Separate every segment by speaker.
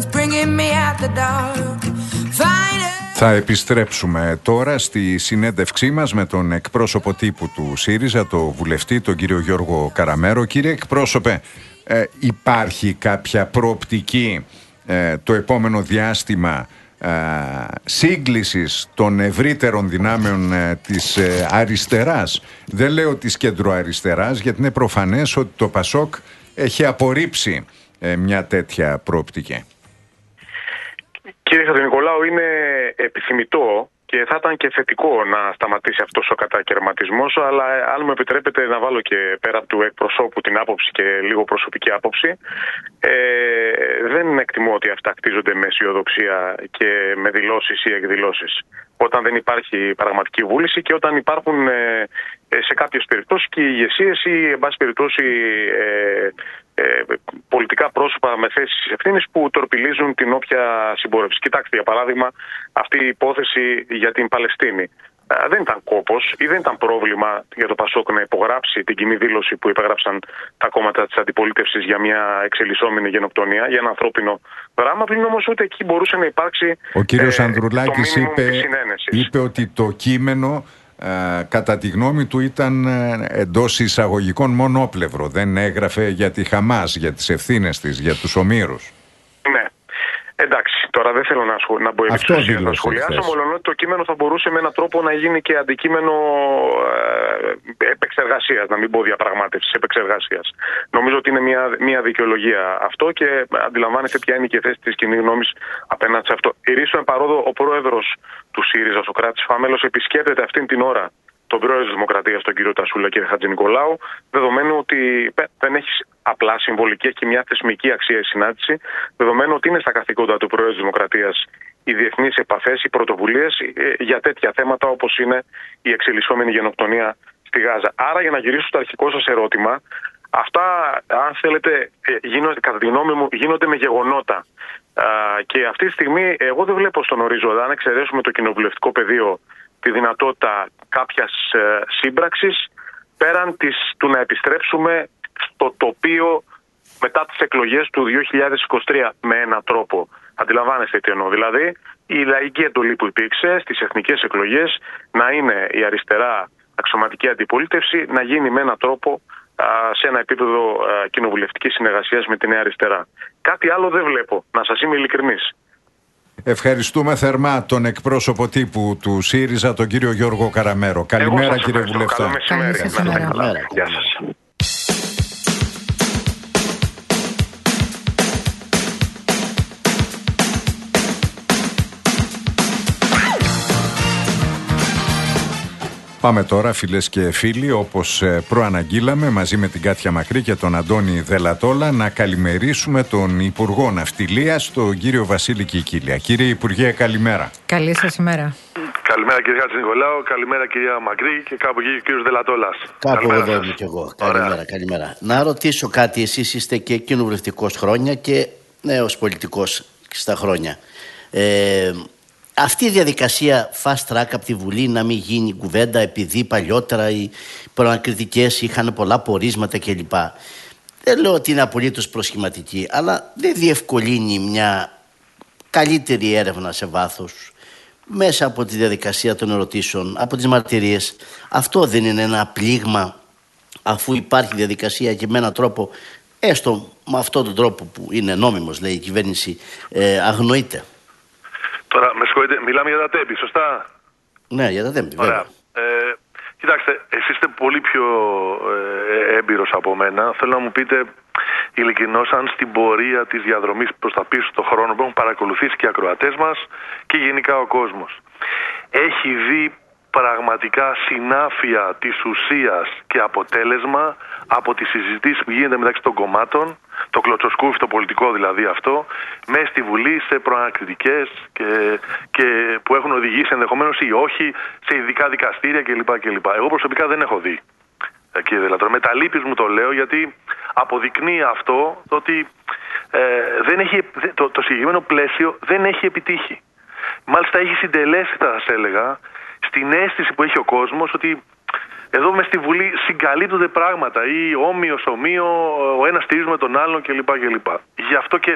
Speaker 1: Θα επιστρέψουμε τώρα στη συνέντευξή μας με τον εκπρόσωπο τύπου του ΣΥΡΙΖΑ, το βουλευτή, τον κύριο Γιώργο Καραμέρο. Κύριε εκπρόσωπε, υπάρχει κάποια προοπτική το επόμενο διάστημα σύγκλησης των ευρύτερων δυνάμεων της αριστεράς? Δεν λέω της κεντροαριστεράς, γιατί είναι προφανές ότι το ΠΑΣΟΚ έχει απορρίψει μια τέτοια προοπτική.
Speaker 2: Κύριε Χατζηνικολάου, είναι επιθυμητό και θα ήταν και θετικό να σταματήσει αυτός ο κατακαιρματισμός, αλλά αν μου επιτρέπετε να βάλω και πέρα του εκπροσώπου την άποψη και λίγο προσωπική άποψη, δεν εκτιμώ ότι αυτά κτίζονται με αισιοδοξία και με δηλώσεις ή εκδηλώσεις. Όταν δεν υπάρχει πραγματική βούληση και όταν υπάρχουν σε κάποιες περιπτώσεις και ηγεσίες ή εν πάση περιπτώσει πολιτικά πρόσωπα με θέσεις ευθύνης που τορπιλίζουν την όποια συμπόρευση. Κοιτάξτε, για παράδειγμα, αυτή η υπόθεση για την Παλαιστίνη. Δεν ήταν κόπος ή δεν ήταν πρόβλημα για το ΠΑΣΟΚ να υπογράψει την κοινή δήλωση που υπεγράψαν τα κόμματα της αντιπολίτευσης για μια εξελισσόμενη γενοκτονία, για ένα ανθρώπινο δράμα. Πλην όμως ούτε εκεί μπορούσε να υπάρξει.
Speaker 1: Ο κύριος Ανδρουλάκης είπε ότι το κείμενο κατά τη γνώμη του ήταν εντός εισαγωγικών μονόπλευρο. Δεν έγραφε για τη Χαμάς, για τις ευθύνες της, για τους ομήρους. Ναι.
Speaker 2: Εντάξει, τώρα δεν θέλω να μπω να σχολιάσω, μόλον ότι το κείμενο θα μπορούσε με έναν τρόπο να γίνει και αντικείμενο επεξεργασίας, να μην πω διαπραγμάτευσης, επεξεργασίας. Νομίζω ότι είναι μια δικαιολογία αυτό και αντιλαμβάνεστε ποια είναι και η θέση της κοινής γνώμης απέναντι σε αυτό. Ηρίστο εν παρόδο, ο πρόεδρος του ΣΥΡΙΖΑ, Σωκράτης Φάμελος, επισκέπτεται αυτήν την ώρα τον πρόεδρο της Δημοκρατίας, τον κύριο Τασούλα, κύριε Χατζηνικολάου, δεδομένου ότι δεν έχει απλά συμβολική, έχει μια θεσμική αξία η συνάντηση, δεδομένου ότι είναι στα καθήκοντα του πρόεδρου της Δημοκρατίας οι διεθνείς επαφές, οι πρωτοβουλίες για τέτοια θέματα όπως είναι η εξελισσόμενη γενοκτονία στη Γάζα. Άρα, για να γυρίσω στο αρχικό σας ερώτημα, αυτά, αν θέλετε, κατά τη γνώμη μου, γίνονται με γεγονότα. Και αυτή τη στιγμή, εγώ δεν βλέπω στον ορίζοντα, αν εξαιρέσουμε το κοινοβουλευτικό πεδίο, τη δυνατότητα κάποιας σύμπραξης πέραν του να επιστρέψουμε στο τοπίο μετά τις εκλογές του 2023 με έναν τρόπο. Αντιλαμβάνεστε τι εννοώ? Δηλαδή, η λαϊκή εντολή που υπήρξε στις εθνικές εκλογές να είναι η αριστερά αξιωματική αντιπολίτευση, να γίνει με έναν τρόπο σε ένα επίπεδο κοινοβουλευτικής συνεργασίας με τη Νέα Αριστερά. Κάτι άλλο δεν βλέπω, να σας είμαι ειλικρινής.
Speaker 1: Ευχαριστούμε θερμά τον εκπρόσωπο τύπου του ΣΥΡΙΖΑ, τον κύριο Γιώργο Καραμέρο. Καλημέρα, κύριε βουλευτά.
Speaker 2: Καλό μεσημέρι. Γεια σας.
Speaker 1: Πάμε τώρα, φίλες και φίλοι, όπως προαναγγείλαμε, μαζί με την Κάτια Μακρύ και τον Αντώνη Δελατόλα, να καλημερίσουμε τον Υπουργό Ναυτιλίας, τον κύριο Βασίλη Κικίλια. Κύριε Υπουργέ, καλημέρα.
Speaker 3: Καλή σας ημέρα.
Speaker 4: Καλημέρα κύριε Χατζηνικολάου, καλημέρα κυρία Μακρύ και κάπου εκεί ο κύριος Δελατόλας.
Speaker 5: Κάπου εδώ είμαι κι εγώ. Καλημέρα. Να ρωτήσω κάτι, εσείς είστε και κοινοβουλευτικός χρόνια και νέος πολιτικός στα χρόνια. Αυτή η διαδικασία fast track από τη Βουλή να μην γίνει κουβέντα επειδή παλιότερα οι προανακριτικές είχαν πολλά πορίσματα κλπ. Δεν λέω ότι είναι απολύτως προσχηματική, αλλά δεν διευκολύνει μια καλύτερη έρευνα σε βάθος μέσα από τη διαδικασία των ερωτήσεων, από τις μαρτυρίες? Αυτό δεν είναι ένα πλήγμα, αφού υπάρχει διαδικασία και με έναν τρόπο, έστω με αυτόν τον τρόπο που είναι νόμιμος, λέει η κυβέρνηση, αγνοείται?
Speaker 4: Τώρα, με συγχωρείτε, μιλάμε για τα τέμπη, σωστά?
Speaker 5: Ναι, για τα τέμπη,
Speaker 4: βέβαια. Κοιτάξτε, εσείς είστε πολύ πιο έμπειρος από μένα. Θέλω να μου πείτε ειλικρινώς αν στην πορεία της διαδρομής προς τα πίσω στον χρόνο που έχουν παρακολουθήσει και οι ακροατές μας και γενικά ο κόσμος, έχει δει πραγματικά συνάφεια της ουσίας και αποτέλεσμα από τις συζητήσεις που γίνεται μεταξύ των κομμάτων, το κλωτσοσκούφι, το πολιτικό δηλαδή αυτό, μέσα στη Βουλή σε προανακριτικές και που έχουν οδηγήσει ενδεχομένως ή όχι σε ειδικά δικαστήρια κλπ. Εγώ προσωπικά δεν έχω δει, κύριε Δελατόλα. Με τα λύπης μου το λέω, γιατί αποδεικνύει αυτό το ότι το συγκεκριμένο πλαίσιο δεν έχει επιτύχει. Μάλιστα έχει συντελέσει, θα σας έλεγα, στην αίσθηση που έχει ο κόσμος ότι εδώ μες στη Βουλή συγκαλύπτονται πράγματα ή όμοιο, ο ένας στηρίζουμε τον άλλον κλπ. Γι' αυτό και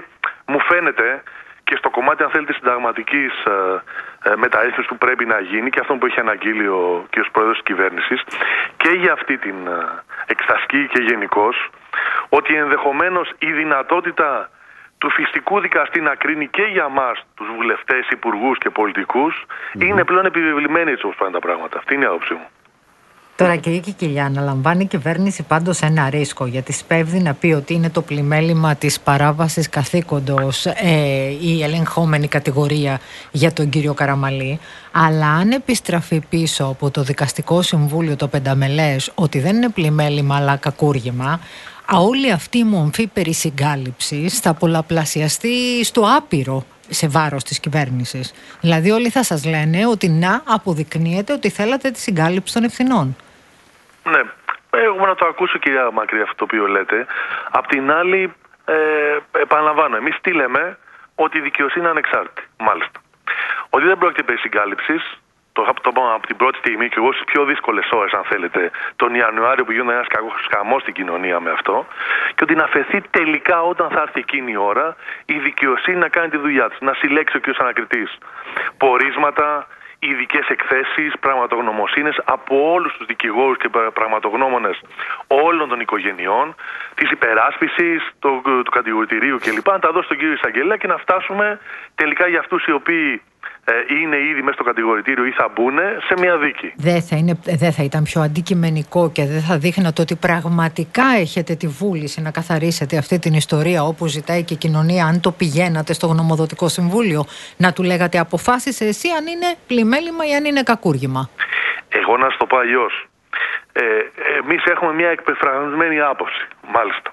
Speaker 4: μου φαίνεται και στο κομμάτι, αν θέλετε, συνταγματικής μεταρρύθμισης που πρέπει να γίνει και αυτό που έχει αναγγείλει ο κ. Πρόεδρος της κυβέρνησης και για αυτή την εξεταστική και γενικώς, ότι ενδεχομένως η δυνατότητα του φυστικού δικαστή να κρίνει και για μας τους βουλευτές, υπουργούς και πολιτικούς είναι πλέον επιβεβλημένη έτσι όπως πάνε τα πράγματα. Αυτή είναι η άποψή μου.
Speaker 3: Τώρα, κυρία Κικιλιά, αναλαμβάνει η κυβέρνηση πάντως ένα ρίσκο, γιατί σπέβδει να πει ότι είναι το πλημέλημα της παράβασης καθήκοντος η ελεγχόμενη κατηγορία για τον κύριο Καραμαλή. Αλλά αν επιστραφεί πίσω από το Δικαστικό Συμβούλιο το πενταμελές ότι δεν είναι πλημέλημα αλλά κακούργημα, όλη αυτή η μομφή περί συγκάλυψης θα πολλαπλασιαστεί στο άπειρο σε βάρος της κυβέρνησης. Δηλαδή όλοι θα σας λένε ότι να αποδεικνύεται ότι θέλατε τη συγκάλυψη των ευθυνών.
Speaker 4: Ναι, εγώ να το ακούσω, κυρία Μακρύ, αυτό το οποίο λέτε. Απ' την άλλη, επαναλαμβάνω, εμείς τι λέμε? Ότι η δικαιοσύνη είναι ανεξάρτητη, μάλιστα. Ότι δεν πρόκειται περί συγκάλυψης. Το είπαμε από την πρώτη στιγμή και εγώ στις πιο δύσκολες ώρες, αν θέλετε, τον Ιανουάριο που γίνεται ένας χαμός στην κοινωνία με αυτό. Και ότι να αφαιθεί τελικά όταν θα έρθει εκείνη η ώρα η δικαιοσύνη να κάνει τη δουλειά της. Να συλλέξει ο κ. Ανακριτής πορίσματα, ειδικές εκθέσεις, πραγματογνωμοσύνες από όλους τους δικηγόρους και πραγματογνώμονες όλων των οικογενειών, της υπεράσπισης, του κατηγορητηρίου κλπ. Να τα δώσει στον κύριο Εισαγγελέα και να φτάσουμε τελικά για αυτούς οι οποίοι είναι ήδη μέσα στο κατηγορητήριο ή θα μπουν σε μια δίκη.
Speaker 3: Δεν θα ήταν πιο αντικειμενικό και δεν θα δείχνατε ότι πραγματικά έχετε τη βούληση να καθαρίσετε αυτή την ιστορία όπως ζητάει και η κοινωνία, αν το πηγαίνατε στο Γνωμοδοτικό Συμβούλιο, να του λέγατε αποφάσισε εσύ αν είναι πλημέλημα ή αν είναι κακούργημα?
Speaker 4: Εγώ να σου το πω αλλιώς. Εμείς έχουμε μια εκπεφρασμένη άποψη, μάλιστα.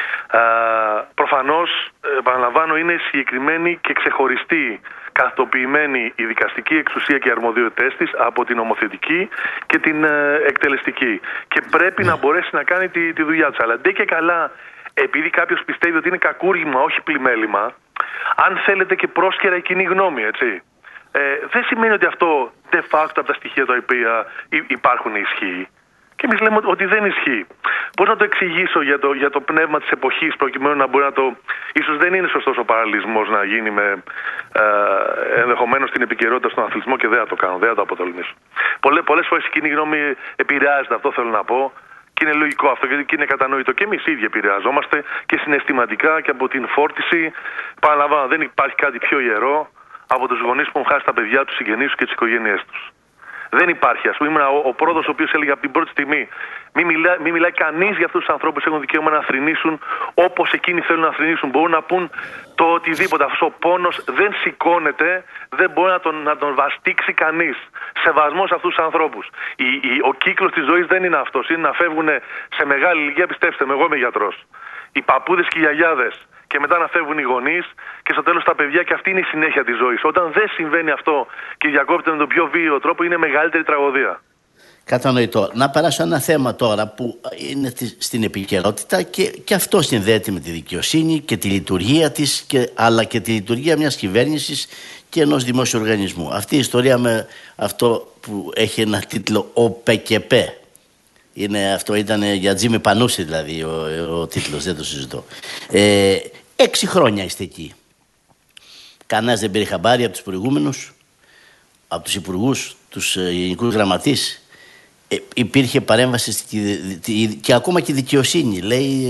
Speaker 4: Προφανώς, επαναλαμβάνω, είναι συγκεκριμένη και ξεχωριστή, καθοποιημένη η δικαστική εξουσία και οι αρμοδιότητές της από την νομοθετική και την εκτελεστική. Και πρέπει να μπορέσει να κάνει τη δουλειά της. Αλλά ντε και καλά, επειδή κάποιος πιστεύει ότι είναι κακούργημα, όχι πλημέλημα, αν θέλετε και πρόσκαιρα η κοινή γνώμη, έτσι, δεν σημαίνει ότι αυτό de facto από τα στοιχεία τα οποία υπάρχουν ισχύει. Και εμείς λέμε ότι δεν ισχύει. Πώς να το εξηγήσω για το πνεύμα της εποχής, προκειμένου να μπορεί να το... Ίσως δεν είναι σωστός ο παραλληλισμός να γίνει με ενδεχομένως την επικαιρότητα στον αθλητισμό και δεν θα το κάνω, δεν θα το αποτολμήσω. Πολλές φορές η κοινή γνώμη επηρεάζεται, αυτό θέλω να πω. Και είναι λογικό αυτό και είναι κατανοητό. Και εμείς ίδιοι επηρεαζόμαστε και συναισθηματικά και από την φόρτιση. Παραλαμβάνω, δεν υπάρχει κάτι πιο ιερό από τους γονείς που έχουν χάσει τα παιδιά τους, συγγενείς τους και τις οικογένειές τους. Δεν υπάρχει. Ας πούμε, ο πρόεδρος ο οποίος έλεγε από την πρώτη στιγμή μην μιλάει κανείς για αυτούς τους ανθρώπους που έχουν δικαίωμα να θρηνήσουν όπως εκείνοι θέλουν να θρηνήσουν. Μπορούν να πούν το οτιδήποτε. Αυτός ο πόνος δεν σηκώνεται, δεν μπορεί να τον βαστίξει κανείς. Σεβασμός σε αυτούς τους ανθρώπους. Ο κύκλος της ζωής δεν είναι αυτός. Είναι να φεύγουν σε μεγάλη ηλικία, πιστέψτε με, εγώ είμαι γιατρός. Οι παππούδες και οι γιαγιάδες. Και μετά να φεύγουν οι γονείς και στο τέλος τα παιδιά, και αυτή είναι η συνέχεια της ζωής. Όταν δεν συμβαίνει αυτό και διακόπτεται με τον πιο βίαιο τρόπο, είναι μεγαλύτερη τραγωδία.
Speaker 5: Κατανοητό. Να περάσω ένα θέμα τώρα που είναι στην επικαιρότητα και αυτό συνδέεται με τη δικαιοσύνη και τη λειτουργία της, αλλά και τη λειτουργία μιας κυβέρνησης και ενός δημόσιου οργανισμού. Αυτή η ιστορία με αυτό που έχει ένα τίτλο ΟΠΚΠ. Αυτό ήταν για Τζίμι Πανούση, δηλαδή ο τίτλος, δεν το συζητώ. 6 χρόνια είστε εκεί. Κανένας δεν πήρε χαμπάρι από τους προηγούμενους, από τους υπουργούς, τους γενικούς γραμματείς. Υπήρχε παρέμβαση και ακόμα και η δικαιοσύνη.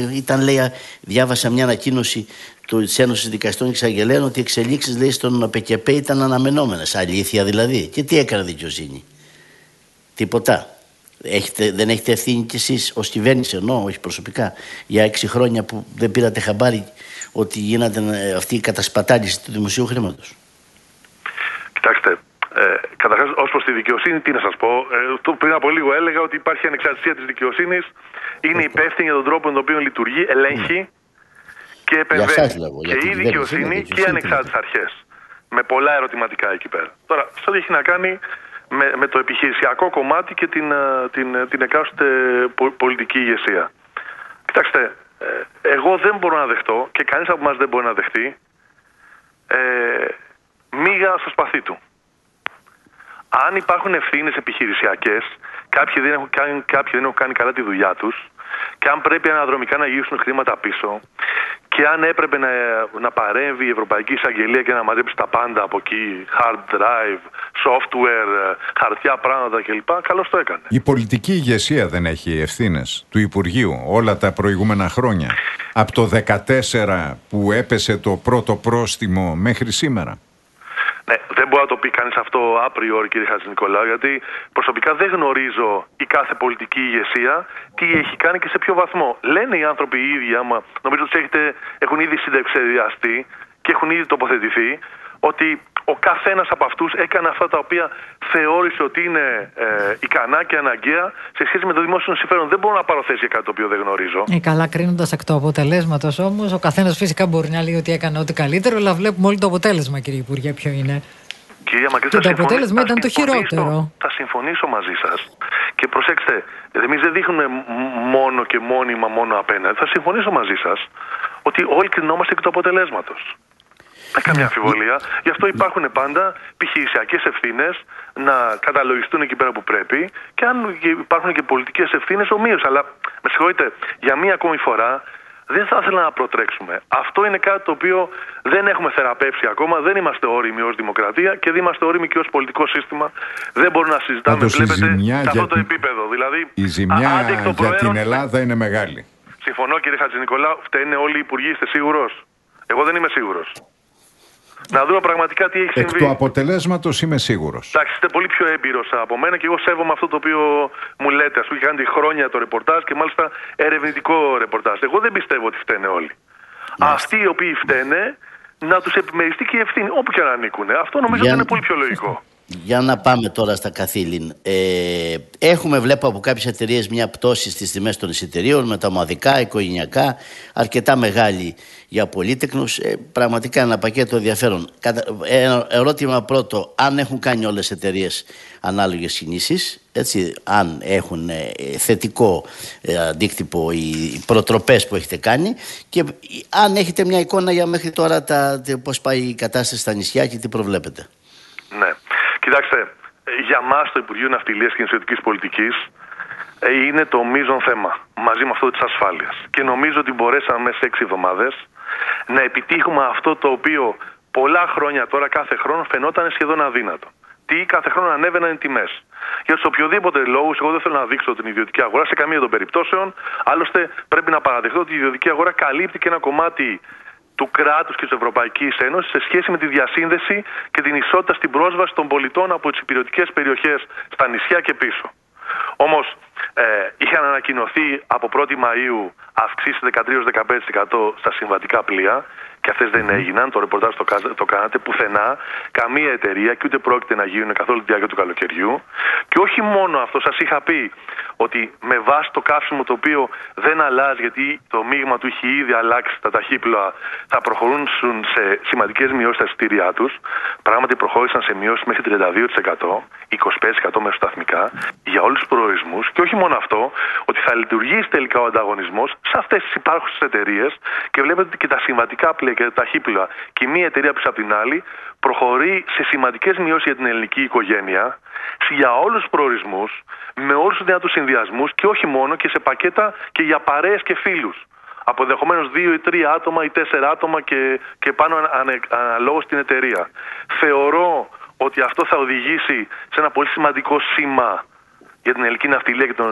Speaker 5: Διάβασα μια ανακοίνωση της Ένωσης Δικαστών και Εισαγγελέων ότι οι εξελίξεις, λέει, στον ΠΚΠ ήταν αναμενόμενες. Αλήθεια δηλαδή. Και τι έκανε η δικαιοσύνη? Τίποτα. Δεν έχετε ευθύνη κι εσείς ως κυβέρνηση, ενώ όχι προσωπικά, για 6 χρόνια που δεν πήρατε χαμπάρι ότι γίνεται αυτή η κατασπατάληση του δημοσίου χρήματος?
Speaker 4: Κοιτάξτε, καταρχάς ως προς τη δικαιοσύνη, τι να σας πω. Πριν από λίγο έλεγα ότι υπάρχει ανεξαρτησία της δικαιοσύνης, είναι υπεύθυνη για τον τρόπο με τον οποίο λειτουργεί, ελέγχει και επεμβαίνει. Και η δικαιοσύνη και οι ανεξάρτητες αρχές. Με πολλά ερωτηματικά εκεί πέρα. Τώρα, αυτό έχει να κάνει με το επιχειρησιακό κομμάτι και την εκάστοτε πολιτική ηγεσία. Κοιτάξτε, εγώ δεν μπορώ να δεχτώ και κανείς από εμάς δεν μπορεί να δεχτεί μίγα στο σπαθί του. Αν υπάρχουν ευθύνες επιχειρησιακές, κάποιοι δεν έχουν κάνει καλά τη δουλειά τους, και αν πρέπει αναδρομικά να γυρίσουν χρήματα πίσω, και και αν έπρεπε να παρέμβει η Ευρωπαϊκή Εισαγγελία και να μαζέψει τα πάντα από εκεί, hard drive, software, χαρτιά πράγματα κλπ, καλώς το έκανε.
Speaker 1: Η πολιτική ηγεσία δεν έχει ευθύνες του Υπουργείου όλα τα προηγούμενα χρόνια, από το 2014 που έπεσε το πρώτο πρόστιμο μέχρι σήμερα?
Speaker 4: Ναι, δεν μπορεί να το πει κανείς αυτό απριόρι, κύριε Χατζηνικολάου, γιατί προσωπικά δεν γνωρίζω η κάθε πολιτική ηγεσία τι έχει κάνει και σε ποιο βαθμό. Λένε οι άνθρωποι οι ίδιοι, άμα νομίζω ότι έχουν ήδη συνταξιδιαστεί και έχουν ήδη τοποθετηθεί, ότι ο καθένας από αυτούς έκανε αυτά τα οποία θεώρησε ότι είναι ικανά και αναγκαία σε σχέση με το δημόσιο συμφέρον. Δεν μπορώ να πάρω θέση για κάτι το οποίο δεν γνωρίζω.
Speaker 3: Καλά, κρίνοντας εκ του αποτελέσματος όμως, ο καθένας φυσικά μπορεί να λέει ότι έκανε ό,τι καλύτερο, αλλά βλέπουμε όλοι το αποτέλεσμα, κύριε Υπουργέ, ποιο είναι.
Speaker 4: Κυρία Μακρύ,
Speaker 3: και το αποτέλεσμα ήταν το χειρότερο.
Speaker 4: Θα συμφωνήσω μαζί σας. Και προσέξτε, εμείς δεν δείχνουμε μόνο και μόνιμα μόνο απέναντι. Θα συμφωνήσω μαζί σας ότι όλοι κρινόμαστε εκ του αποτελέσματος. Δεν έχει καμία αμφιβολία. Γι' αυτό υπάρχουν πάντα επιχειρησιακές ευθύνες να καταλογιστούν εκεί πέρα που πρέπει, και αν υπάρχουν και πολιτικές ευθύνες ομοίως. Αλλά με συγχωρείτε, για μία ακόμη φορά δεν θα ήθελα να προτρέξουμε. Αυτό είναι κάτι το οποίο δεν έχουμε θεραπεύσει ακόμα. Δεν είμαστε όριμοι ως δημοκρατία και δεν είμαστε όριμοι και ως πολιτικό σύστημα. Δεν μπορούμε να συζητάμε, βλέπετε, σε αυτό το επίπεδο. Δηλαδή,
Speaker 1: η ζημιά για την Ελλάδα είναι μεγάλη.
Speaker 4: Συμφωνώ, κύριε Χατζηνικολάου. Φταίνε όλοι οι υπουργοί, είστε σίγουρος? Εγώ δεν είμαι σίγουρος. Να δούμε πραγματικά τι έχει συμβεί.
Speaker 1: Εκ του αποτελέσματος είμαι σίγουρος.
Speaker 4: Εντάξει, είστε πολύ πιο έμπειρος από μένα και εγώ σέβομαι αυτό το οποίο μου λέτε. Ας πούμε, κάνετε χρόνια το ρεπορτάζ και μάλιστα ερευνητικό ρεπορτάζ. Εγώ δεν πιστεύω ότι φταίνε όλοι. Αυτοί οι οποίοι φταίνε, να τους επιμεριστεί και η ευθύνη, όπου και να ανήκουν. Αυτό νομίζω ότι είναι πολύ πιο λογικό.
Speaker 5: Για να πάμε τώρα στα καθήλυν. Έχουμε, βλέπω από κάποιες εταιρείες, μια πτώση στις τιμές των εισιτηρίων, μεταμοδικά, οικογενειακά, αρκετά μεγάλη για πολύτεκνους. Πραγματικά ένα πακέτο ενδιαφέρον. Ερώτημα πρώτο, αν έχουν κάνει όλες οι εταιρείες ανάλογες κινήσεις, έτσι, αν έχουν θετικό αντίκτυπο οι προτροπές που έχετε κάνει, και αν έχετε μια εικόνα για μέχρι τώρα πώς πάει η κατάσταση στα νησιά και τι προβλέπετε.
Speaker 4: Ναι. Κοιτάξτε, για μας το Υπουργείο Ναυτιλίας και Νησιωτικής Πολιτικής είναι το μείζον θέμα, μαζί με αυτό της ασφάλειας. Και νομίζω ότι μπορέσαμε μέσα σε 6 εβδομάδες να επιτύχουμε αυτό το οποίο πολλά χρόνια τώρα, κάθε χρόνο, φαινόταν σχεδόν αδύνατο. Τι, κάθε χρόνο ανέβαιναν οι τιμές. Για τους οποιοδήποτε λόγους, εγώ δεν θέλω να δείξω την ιδιωτική αγορά σε καμία των περιπτώσεων. Άλλωστε, πρέπει να παραδεχτώ ότι η ιδιωτική αγορά καλύπτει και ένα κομμάτι του κράτους και της Ευρωπαϊκής Ένωσης σε σχέση με τη διασύνδεση και την ισότητα στην πρόσβαση των πολιτών από τις υπηρετικές περιοχές στα νησιά και πίσω. Όμως είχαν ανακοινωθεί από 1η Μαΐου αυξήσεις 13-15% στα συμβατικά πλοία και αυτές δεν έγιναν. Το ρεπορτάζ το κάνατε πουθενά. Καμία εταιρεία και ούτε πρόκειται να γίνουν καθ' όλη τη διάρκεια του καλοκαιριού. Και όχι μόνο αυτό, σας είχα πει ότι με βάση το καύσιμο το οποίο δεν αλλάζει, γιατί το μείγμα του έχει ήδη αλλάξει, τα ταχύπλοα θα προχωρούν σε σημαντικές μειώσεις στα εισιτήριά τους. Πράγματι προχώρησαν σε μειώσεις μέχρι 32%, 25% μεσοσταθμικά για όλους τους προορισμούς. Και όχι μόνο αυτό, ότι θα λειτουργήσει τελικά ο ανταγωνισμός σε αυτές τις υπάρχουσες εταιρείες, και βλέπετε ότι και τα συμβατικά πλοία και τα ταχύπλοα και η μία εταιρεία πίσω από την άλλη προχωρεί σε σημαντικές μειώσεις για την ελληνική οικογένεια, για όλους τους προορισμούς, με όλους τους δυνατούς συνδυασμούς, και όχι μόνο, και σε πακέτα και για παρέες και φίλους. Από ενδεχομένως 2 ή 3 άτομα ή 4 άτομα και πάνω αναλόγως την εταιρεία. Θεωρώ ότι αυτό θα οδηγήσει σε ένα πολύ σημαντικό σήμα για την ελληνική ναυτιλία και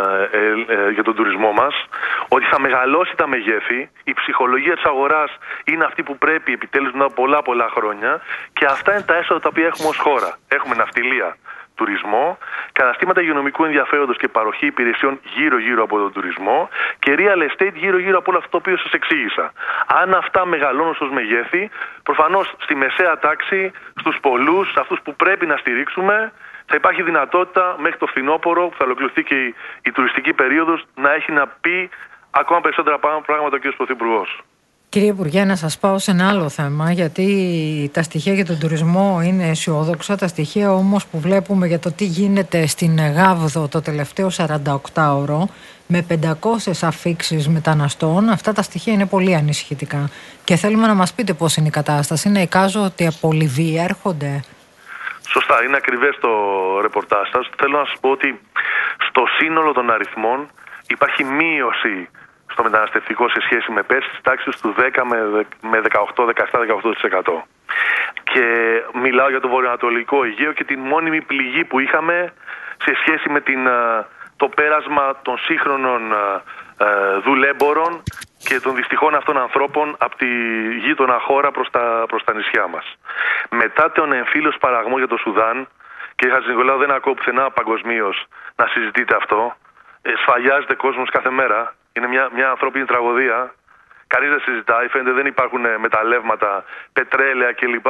Speaker 4: για τον τουρισμό μας, ότι θα μεγαλώσει τα μεγέθη, η ψυχολογία της αγοράς είναι αυτή που πρέπει επιτέλους να πολλά χρόνια, και αυτά είναι τα έσοδα τα οποία έχουμε ως χώρα. Έχουμε ναυτιλία, τουρισμό, καταστήματα υγειονομικού ενδιαφέροντος και παροχή υπηρεσιών γύρω-γύρω από τον τουρισμό, και real estate γύρω-γύρω από όλο αυτό το οποίο σας εξήγησα. Αν αυτά μεγαλώνουν ως μεγέθη, προφανώς στη μεσαία τάξη, στους πολλούς, αυτούς που πρέπει να στηρίξουμε, θα υπάρχει δυνατότητα μέχρι το φθινόπωρο, που θα ολοκληρωθεί και η τουριστική περίοδος, να έχει να πει ακόμα περισσότερα πράγματα ο κ. Πρωθυπουργός.
Speaker 3: Κύριε Υπουργέ, να σας πάω σε ένα άλλο θέμα, γιατί τα στοιχεία για τον τουρισμό είναι αισιόδοξα. Τα στοιχεία όμως που βλέπουμε για το τι γίνεται στην Γάβδο το τελευταίο 48ωρο, με 500 αφίξεις μεταναστών, αυτά τα στοιχεία είναι πολύ ανησυχητικά. Και θέλουμε να μας πείτε πώς είναι η κατάσταση. Να εικάζω ότι από Λιβύη έρχονται.
Speaker 4: Σωστά, είναι ακριβές το ρεπορτάζ σας. Θέλω να σας πω ότι στο σύνολο των αριθμών υπάρχει μείωση στο μεταναστευτικό σε σχέση με πέρσι της τάξης του 10 με 17-18%. Και μιλάω για το βορειοανατολικό Αιγαίο και την μόνιμη πληγή που είχαμε σε σχέση με το πέρασμα των σύγχρονων δουλέμπορων και των δυστυχών αυτών ανθρώπων από τη γείτονα χώρα προς τα νησιά μας. Μετά τον εμφύλιο σπαραγμό για το Σουδάν, και Χατζηνικολάου, δεν ακούω πουθενά παγκοσμίως να συζητείτε αυτό, σφαγιάζεται κόσμος κάθε μέρα, είναι μια ανθρώπινη τραγωδία. Κανείς δεν συζητάει, φαίνεται δεν υπάρχουν μεταλλεύματα, πετρέλαια κλπ.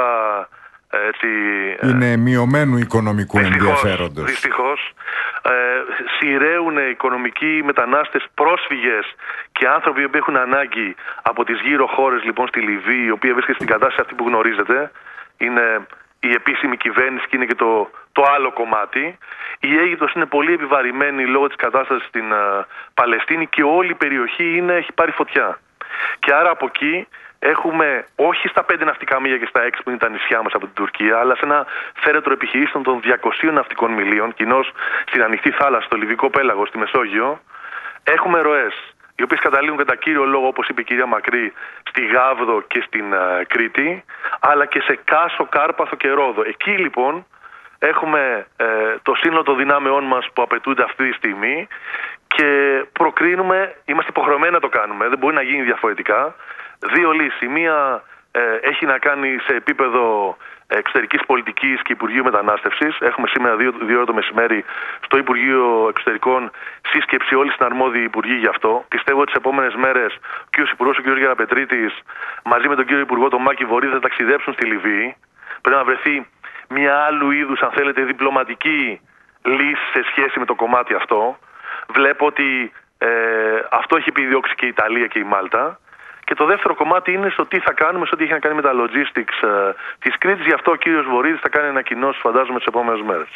Speaker 1: Είναι μειωμένου οικονομικού ενδιαφέροντος.
Speaker 4: Δυστυχώς. Σειραίουν οικονομικοί μετανάστες, πρόσφυγες και άνθρωποι που έχουν ανάγκη από τις γύρω χώρες, λοιπόν, στη Λιβύη, η οποία βρίσκεται στην κατάσταση αυτή που γνωρίζετε. Είναι η επίσημη κυβέρνηση και είναι και το άλλο κομμάτι. Η Αίγυπτος είναι πολύ επιβαρημένη λόγω της κατάστασης στην Παλαιστίνη και όλη η περιοχή έχει πάρει φωτιά. Και άρα από εκεί έχουμε όχι στα 5 ναυτικά μίλια και στα 6 που είναι τα νησιά μας από την Τουρκία, αλλά σε ένα φέρετρο επιχειρήσεων των 200 ναυτικών μιλίων, κοινώς στην ανοιχτή θάλασσα, στο Λιβικό πέλαγο, στη Μεσόγειο, έχουμε ροές, οι οποίες καταλήγουν κατά κύριο λόγο, όπως είπε η κυρία Μακρύ, στη Γάβδο και στην Κρήτη, αλλά και σε Κάσο, Κάρπαθο και Ρόδο. Εκεί λοιπόν έχουμε το σύνολο των δυνάμεών μας που απαιτούνται αυτή τη στιγμή και προκρίνουμε, είμαστε υποχρεωμένοι να το κάνουμε, δεν μπορεί να γίνει διαφορετικά. Δύο λύσεις. Η μία έχει να κάνει σε επίπεδο εξωτερικής πολιτικής και Υπουργείου Μετανάστευσης. Έχουμε σήμερα 2 ώρα το μεσημέρι στο Υπουργείο Εξωτερικών σύσκεψη όλοι στην αρμόδιοι υπουργοί γι' αυτό. Πιστεύω ότι τις επόμενες μέρες ο κ. Υπουργός, ο κ. Γεραπετρίτης, μαζί με τον κ. Υπουργό, τον Μάκη Βορίδη, θα ταξιδέψουν στη Λιβύη. Πρέπει να βρεθεί μια άλλου είδους, αν θέλετε, διπλωματική λύση σε σχέση με το κομμάτι αυτό. Βλέπω ότι αυτό έχει επιδιώξει και η Ιταλία και η Μάλτα. Και το δεύτερο κομμάτι είναι στο τι θα κάνουμε, σε ό,τι έχει να κάνει με τα logistics της Κρήτης. Γι' αυτό ο κύριος Βορίδης θα κάνει ανακοινώσεις, φαντάζομαι, τις επόμενες μέρες.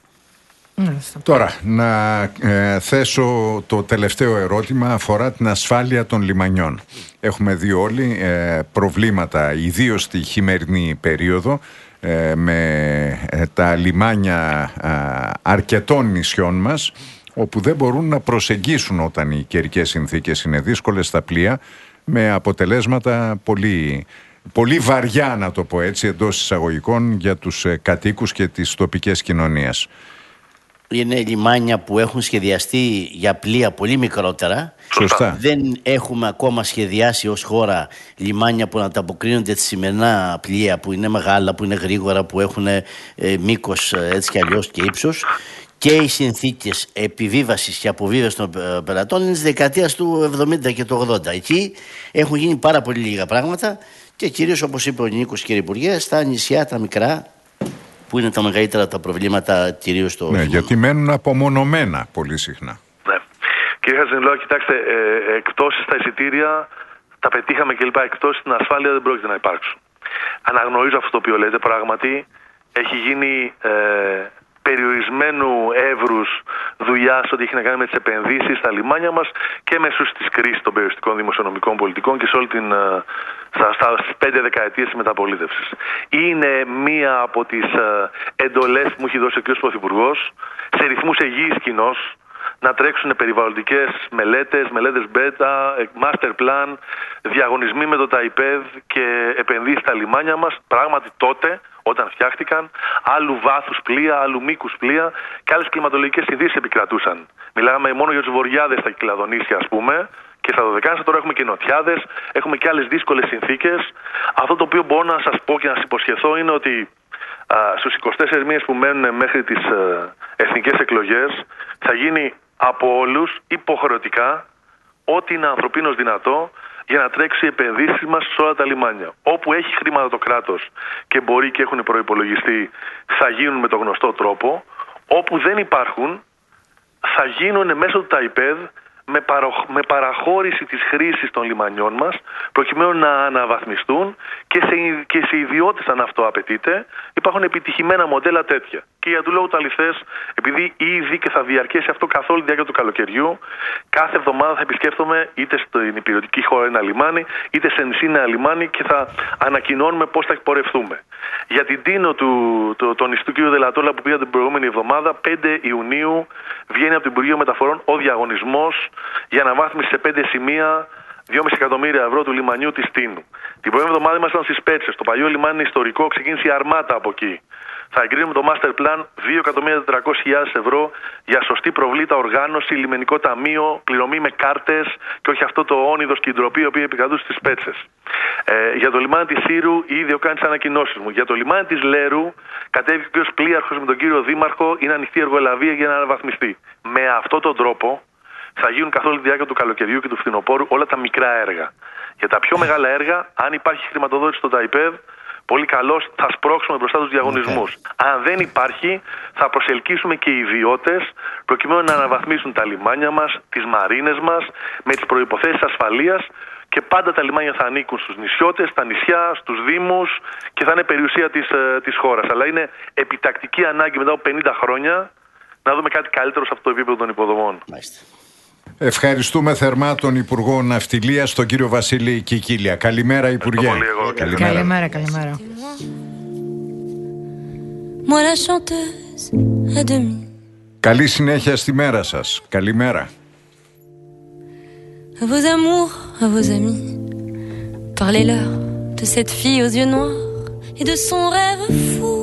Speaker 1: Τώρα, να θέσω το τελευταίο ερώτημα, αφορά την ασφάλεια των λιμανιών. Έχουμε δει όλοι προβλήματα, ιδίως στη χειμερινή περίοδο, με τα λιμάνια αρκετών νησιών μας, όπου δεν μπορούν να προσεγγίσουν όταν οι καιρικές συνθήκες είναι δύσκολες στα πλοία, με αποτελέσματα πολύ βαριά, να το πω έτσι, εντός εισαγωγικών, για τους κατοίκους και τις τοπικές κοινωνίες.
Speaker 5: Είναι λιμάνια που έχουν σχεδιαστεί για πλοία πολύ μικρότερα.
Speaker 1: Σωστά.
Speaker 5: Δεν έχουμε ακόμα σχεδιάσει ως χώρα λιμάνια που να ανταποκρίνονται τις σημερινά πλοία που είναι μεγάλα, που είναι γρήγορα, που έχουν μήκος έτσι κι αλλιώς και ύψος. Και οι συνθήκες επιβίβασης και αποβίβασης των πελατών είναι της δεκαετίας του 70 και του 80. Εκεί έχουν γίνει πάρα πολύ λίγα πράγματα και κυρίως, όπως είπε ο Νίκος, κύριε Υπουργέ, στα νησιά τα μικρά, που είναι τα μεγαλύτερα τα προβλήματα, κυρίως στο...
Speaker 1: Ναι, γιατί μένουν απομονωμένα πολύ συχνά.
Speaker 4: Ναι. Κύριε Χατζηνικολάου, κοιτάξτε, εκτόσεις στα εισιτήρια τα πετύχαμε κλπ. Εκτόσεις στην ασφάλεια δεν πρόκειται να υπάρξουν. Αναγνωρίζω αυτό το οποίο λέτε, πράγματι έχει γίνει περιορισμένου εύρους δουλειά ό,τι έχει να κάνει με τις επενδύσεις στα λιμάνια μας και μέσω της κρίσης των περιοριστικών δημοσιονομικών πολιτικών και σε όλη στις 5 δεκαετίες της μεταπολίτευσης. Είναι μία από τις εντολές που μου έχει δώσει ο κ. Πρωθυπουργός σε ρυθμούς υγιής κοινώς να τρέξουν περιβαλλοντικές μελέτες μπέτα, master plan, διαγωνισμοί με το ΤΑΙΠΕΔ και επενδύσεις στα λιμάνια μας. Πράγματι τότε, όταν φτιάχτηκαν, άλλου βάθους πλοία, άλλου μήκους πλοία και άλλες κλιματολογικές συνθήκες επικρατούσαν. Μιλάμε μόνο για τους βορειάδες στα Κυκλαδονήσια, ας πούμε, και στα Δωδεκάνησα. Τώρα έχουμε και νοτιάδες, έχουμε και άλλες δύσκολες συνθήκες. Αυτό το οποίο μπορώ να σας πω και να σας υποσχεθώ είναι ότι στους 24 μήνες που μένουν μέχρι τις εθνικές εκλογές θα γίνει από όλους υποχρεωτικά ό,τι είναι ανθρωπίνως δυνατό για να τρέξει οι επενδύσεις μας σε όλα τα λιμάνια. Όπου έχει χρήματα το κράτος και μπορεί και έχουν προϋπολογιστεί, θα γίνουν με τον γνωστό τρόπο. Όπου δεν υπάρχουν, θα γίνουν μέσω του ΤΑΙΠΕΔ με παραχώρηση της χρήσης των λιμανιών μας, προκειμένου να αναβαθμιστούν και σε ιδιώτες, αν αυτό απαιτείται. Υπάρχουν επιτυχημένα μοντέλα τέτοια. Και για του λόγου του αληθές, επειδή ήδη και θα διαρκέσει αυτό καθ' όλη τη διάρκεια του καλοκαιριού, κάθε εβδομάδα θα επισκέφτομαι είτε στην υπηρετική χώρα ένα λιμάνι, είτε σε νησί ένα λιμάνι και θα ανακοινώνουμε πώς θα εκπορευτούμε. Για την τίνο του νησί του κ. Δελατόλα που πήγα την προηγούμενη εβδομάδα, 5 Ιουνίου, βγαίνει από το Υπουργείο Μεταφορών ο διαγωνισμός για αναβάθμιση σε 5 σημεία 2,5 εκατομμύρια ευρώ του λιμανιού της Τίνου. Την προηγούμενη εβδομάδα ήμασταν στις Πέτσες. Το παλιό λιμάνι ιστορικό, ξεκίνησε η Αρμάτα από εκεί. Θα εγκρίνουμε το Master Plan 2.400.000 ευρώ για σωστή προβλήτα οργάνωση, λιμενικό ταμείο, πληρωμή με κάρτες και όχι αυτό το όνειδος και η ντροπή η οποία επικρατούσε στις Πέτσες. Για το λιμάνι της Σύρου ήδη έχω κάνει τις ανακοινώσεις μου. Για το λιμάνι της Λέρου κατέβηκε ο κ. Πλοίαρχος με τον κύριο Δήμαρχο, είναι ανοιχτή εργολαβία για να αναβαθμιστεί. Με αυτόν τον τρόπο θα γίνουν καθ' όλη τη διάρκεια του καλοκαιριού και του φθινοπόρου όλα τα μικρά έργα. Για τα πιο μεγάλα έργα, αν υπάρχει χρηματοδότηση στο ΤΑΙΠΕΔ, πολύ καλώς θα σπρώξουμε μπροστά τους διαγωνισμούς. Αν δεν υπάρχει, θα προσελκύσουμε και ιδιώτες προκειμένου να αναβαθμίσουν τα λιμάνια μας, τις μαρίνες μας, με τις προϋποθέσεις ασφαλείας και πάντα τα λιμάνια θα ανήκουν στους νησιώτες, στα νησιά, στους δήμους και θα είναι περιουσία της χώρας. Αλλά είναι επιτακτική ανάγκη μετά από 50 χρόνια να δούμε κάτι καλύτερο σε αυτό το επίπεδο των υποδομών.
Speaker 5: Μάλιστα.
Speaker 1: Ευχαριστούμε θερμά τον Υπουργό Ναυτιλίας, τον κύριο Βασίλη Κικίλια. Καλημέρα, Υπουργέ.
Speaker 3: Καλημέρα.
Speaker 1: Καλή συνέχεια στη μέρα σας. Καλημέρα.
Speaker 6: À vos amours, à vos amis, parlez-leur de cette fille aux yeux noirs et de son rêve fou.